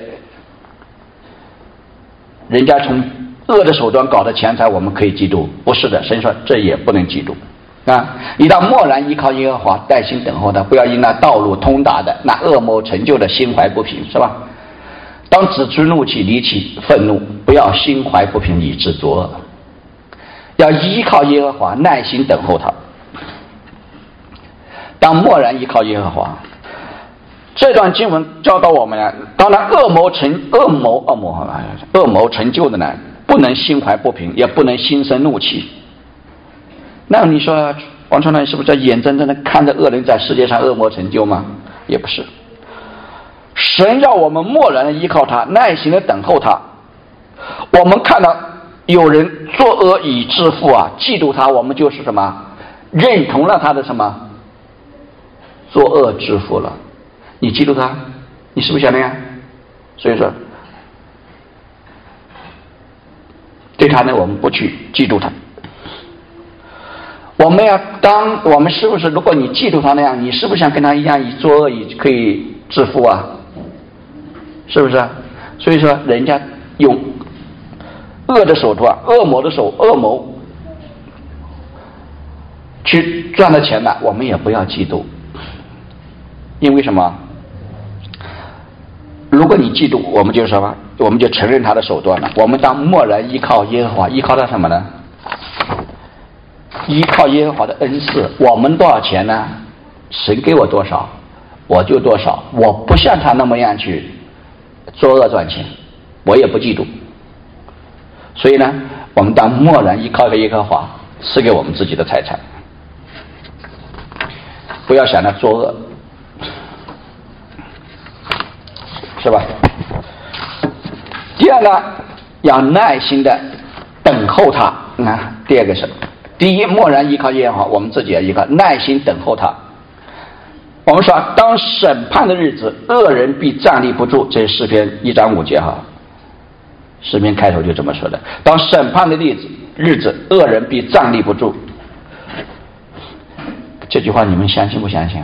人家从恶的手段搞的钱财，我们可以嫉妒，不是的。神说这也不能嫉妒。你当默然依靠耶和华，耐心等候他，不要因那道路通达的、那恶谋成就的心怀不平，是吧？当止住怒气，离弃愤怒，不要心怀不平，以致作恶。要依靠耶和华，耐心等候他。当默然依靠耶和华。这段经文教导我们呢，当然恶谋成就的呢，不能心怀不平，也不能心生怒气。那你说王传道是不是眼睁睁的看着恶人在世界上恶魔成就吗？也不是。神让我们默然的依靠他，耐心的等候他。我们看到有人作恶以致富嫉妒他，我们就是什么？认同了他的什么？作恶致富了。你嫉妒他，你是不是想那样？所以说对他呢，我们不去嫉妒他。我们是不是，如果你嫉妒他那样，你是不是想跟他一样以作恶以可以致富是不是？所以说人家用恶的手段、恶谋去赚的钱呢，我们也不要嫉妒。因为什么？如果你嫉妒，我们就什么？我们就承认他的手段了。我们当默然依靠耶和华，依靠他什么呢？依靠耶和华的恩赐。我们多少钱呢？神给我多少，我就多少。我不像他那么样去作恶赚钱，我也不嫉妒。所以呢，我们当默然依靠耶和华赐给我们自己的财产，不要想着作恶，是吧？第二个，要耐心的等候他。第二个是，第一，默然依靠耶和华，我们自己要依靠，耐心等候他。我们说，当审判的日子，恶人必站立不住，这是诗篇1章5节诗篇开头就这么说的。当审判的日子，恶人必站立不住。这句话你们相信不相信？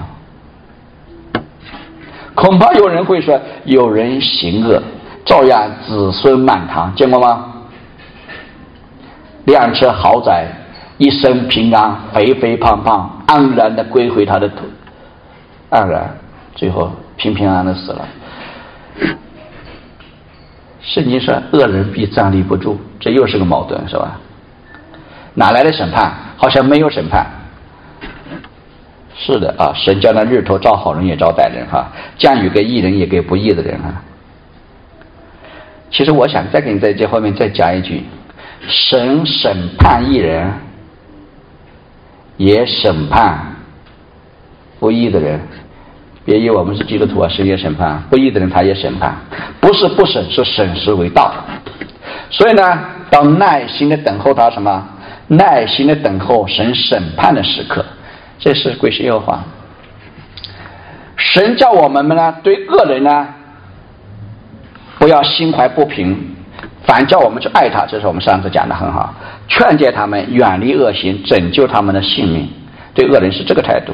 恐怕有人会说，有人行恶，照样子孙满堂，见过吗？ 辆车豪宅，一生平安，肥肥胖胖，安然的归回他的土，安然，最后平平安安的死了。圣经说恶人必站立不住，这又是个矛盾，是吧？哪来的审判？好像没有审判。是的啊，神叫那日头照好人也照歹人哈，降雨给义人也给不义的人哈。其实我想再给你在这后面再加一句，神审判义人，也审判不义的人。别以为我们是基督徒啊，神也审判不义的人，他也审判，不是不审，是审时为道。所以呢，要耐心的等候他什么？耐心的等候神审判的时刻，这是归是耶和华。神叫我们呢，对恶人呢，不要心怀不平，反叫我们去爱他，这是我们上次讲的很好，劝诫他们远离恶行，拯救他们的性命。对恶人是这个态度。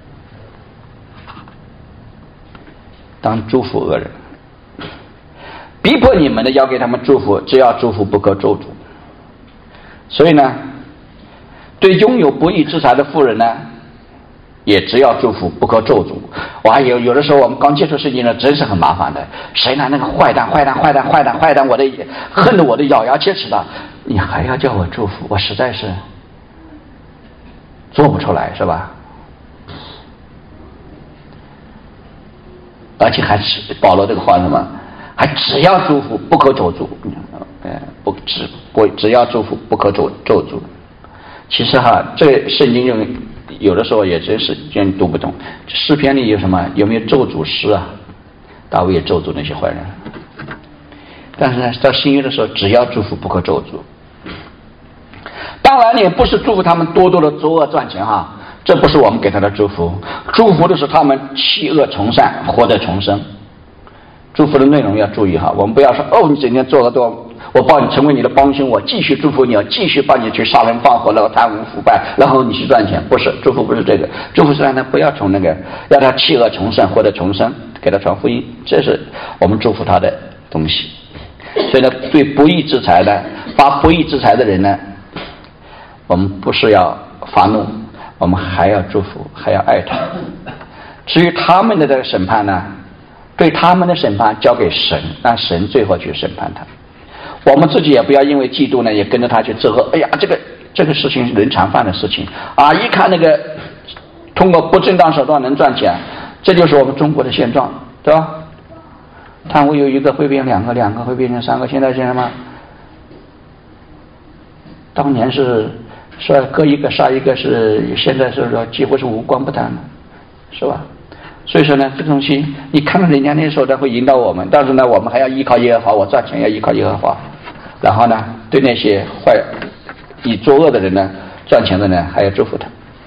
当祝福恶人，逼迫你们的要给他们祝福，只要祝福不可咒诅。所以呢，对拥有不义之财的富人呢，也只要祝福不可咒诅。哇，有的时候我们刚接触圣经呢，真是很麻烦的。谁拿那个坏蛋，我的恨得我的咬牙切齿的，你还要叫我祝福，我实在是做不出来，是吧？而且还是保罗这个话什么？还只要祝福不可咒诅，只要祝福不可咒诅。其实哈，这圣经有的时候也真是真读不懂。诗篇里有什么？有没有咒诅诗啊？大卫也咒诅那些坏人。但是呢，到新约的时候，只要祝福不可咒诅。当然也不是祝福他们多多的作恶赚钱哈。这不是我们给他的祝福，祝福的是他们弃恶从善，活得重生。祝福的内容要注意哈，我们不要说哦，你整天做得多，我帮你成为你的帮凶，我继续祝福你，继续帮你去杀人放火，然后贪污腐败，然后你去赚钱。不是，祝福不是这个，祝福是让他不要从那个，让他弃恶从善，活得重生，给他传福音，这是我们祝福他的东西。所以呢，对不义之财的发不义之财的人呢，我们不是要发怒。我们还要祝福，还要爱他。至于他们的这个审判呢，对他们的审判交给神，让神最后去审判他。我们自己也不要因为嫉妒呢，也跟着他去折合。哎呀，这个事情人常犯的事情啊！一看那个通过不正当手段能赚钱，这就是我们中国的现状，对吧？贪污有一个会变两个，两个会变成三个，现在是什么？当年是说割一个杀一个，是现在是说几乎是无关不谈的，是吧？所以说呢，这个东西你看到人家那时候他会引导我们，但是呢，我们还要依靠耶和华，我赚钱要依靠耶和华。然后呢，对那些坏以作恶的人呢，赚钱的呢，还要祝福他。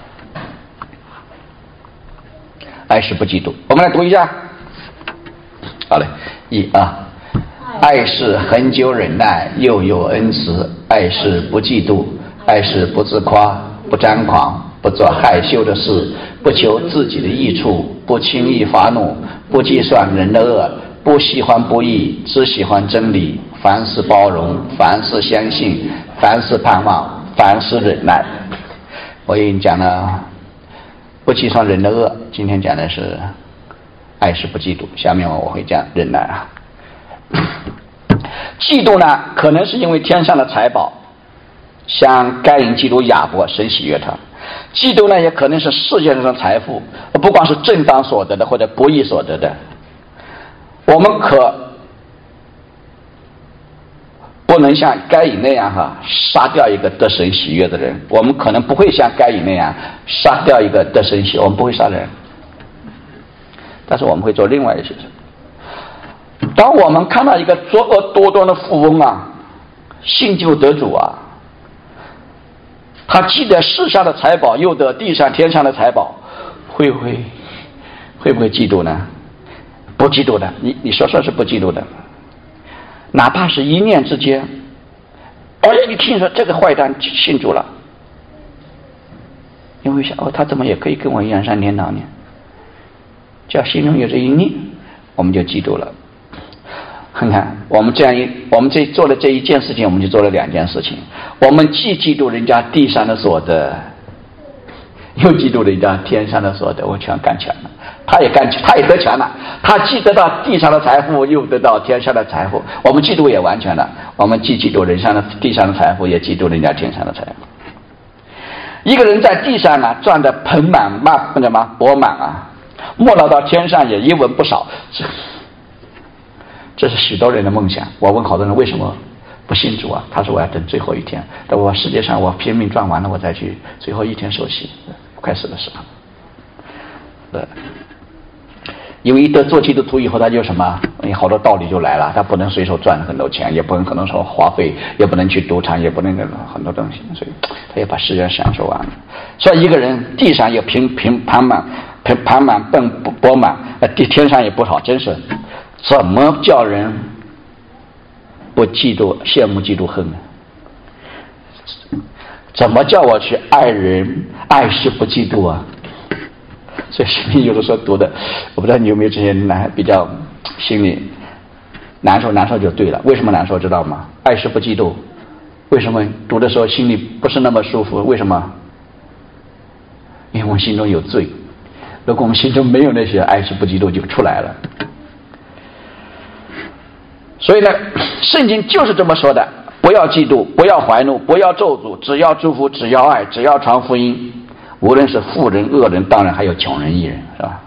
爱是不嫉妒，我们来读一下。好嘞，1、2。爱是恒久忍耐，又有恩慈；爱是不嫉妒，爱是不自夸，不张狂，不做害羞的事，不求自己的益处，不轻易发怒，不计算人的恶，不喜欢不义，只喜欢真理。凡事包容，凡事相信，凡事盼望，凡事忍耐。我已经讲了不计算人的恶，今天讲的是爱是不嫉妒，下面我会讲忍耐啊。嫉妒呢，可能是因为天上的财宝，像该隐嫉妒亚伯，神喜悦他。嫉妒呢，也可能是世界上的财富，不光是正当所得的或者不义所得的。我们可不能像该隐那样杀掉一个得神喜悦的人，我们可能不会像该隐那样杀掉一个得神喜悦，我们不会杀人，但是我们会做另外一些事。当我们看到一个作恶多端的富翁啊，信就得主啊，他既得世上的财宝，又得地上天上的财宝，会不会嫉妒呢？不嫉妒的，你说是不嫉妒的。哪怕是一念之间，你听说这个坏蛋信主了，你会想他怎么也可以跟我一样上天堂呢？只要心中有这一念，我们就嫉妒了。看看我们这做了这一件事情，我们就做了两件事情。 我们既嫉妒人家地上的所得，又嫉妒人家天上的所得，我全干全了。他也得全了，他既得到地上的财富，又得到天上的财富。我们嫉妒也完全了，我们既嫉妒人上的地上的财富，也嫉妒人家天上的财富。一个人在地上啊赚得盆满钵满啊，没落到天上也一文不少。这是许多人的梦想。我问好多人为什么不信主啊？他说我要等最后一天，等我世界上我拼命赚完了，我再去最后一天受洗，快死的时候。因为一得做基督徒以后，他就什么，好多道理就来了，他不能随手赚很多钱，也不能可能说花费，也不能去赌场，也不能很多东西，所以他也把时间享受完了。所以一个人地上也盘满钵满，天上也不少，真是怎么叫人不嫉妒、羡慕、嫉妒、恨呢？怎么叫我去爱人、爱是不嫉妒啊？所以心里有的时候读的，我不知道你有没有这些比较心里难受就对了。为什么难受知道吗？爱是不嫉妒。为什么读的时候心里不是那么舒服？为什么？因为我们心中有罪。如果我们心中没有那些爱是不嫉妒，就出来了。所以呢，圣经就是这么说的：不要嫉妒，不要怀怒，不要咒诅，只要祝福，只要爱，只要传福音。无论是富人、恶人，当然还有穷人、义人，是吧？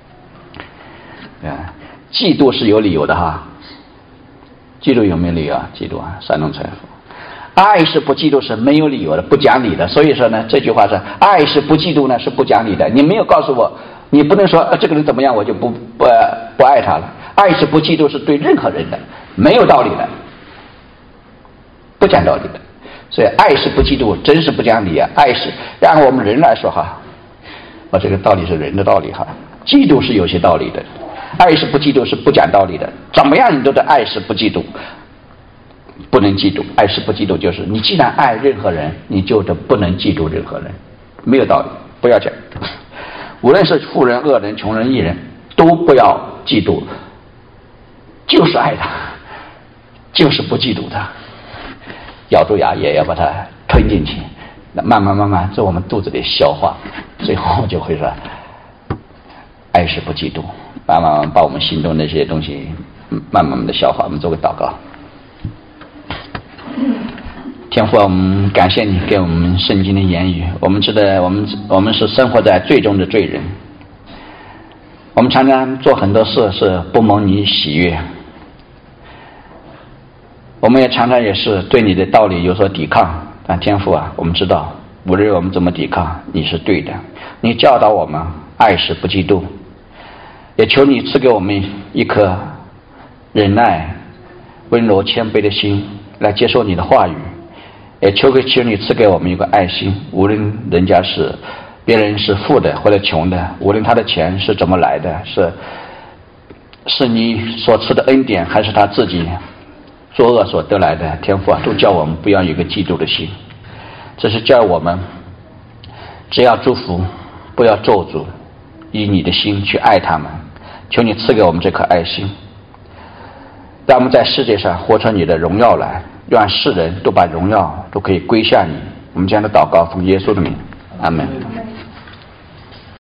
嫉妒是有理由的哈。嫉妒有没有理由啊？嫉妒啊，煽动财富。爱是不嫉妒是没有理由的，不讲理的。所以说呢，这句话是爱是不嫉妒呢，是不讲理的。你没有告诉我，你不能说这个人怎么样，我就不爱他了。爱是不嫉妒是对任何人的，没有道理的，不讲道理的。所以爱是不嫉妒，真是不讲理啊！爱是按我们人来说哈，这个道理是人的道理哈。嫉妒是有些道理的，爱是不嫉妒是不讲道理的。怎么样你都得爱是不嫉妒，不能嫉妒。爱是不嫉妒就是你既然爱任何人，你就得不能嫉妒任何人，没有道理，不要讲。无论是富人、恶人、穷人、义人，都不要嫉妒，就是爱他，就是不嫉妒他。咬住牙也要把它吞进去，那慢慢在我们肚子里消化，最后就会说爱是不嫉妒，慢慢把我们心中那些东西慢慢的消化。我们做个祷告。天父，我们感谢你给我们圣经的言语。我们知道我们是生活在罪中的罪人，我们常常做很多事是不蒙你喜悦，我们也常常也是对你的道理有所抵抗。但天父啊，我们知道无论我们怎么抵抗，你是对的。你教导我们爱是不嫉妒，也求你赐给我们一颗忍耐、温柔、谦卑的心来接受你的话语，也求你赐给我们一个爱心。无论人家是别人是富的或者穷的，无论他的钱是怎么来的，是你所赐的恩典，还是他自己作恶所得来的，天父啊，都叫我们不要有一个嫉妒的心。这是叫我们只要祝福，不要咒诅，以你的心去爱他们。求你赐给我们这颗爱心，让我们在世界上活出你的荣耀来，让世人都把荣耀都可以归向你。我们这样的祷告奉耶稣的名，阿们。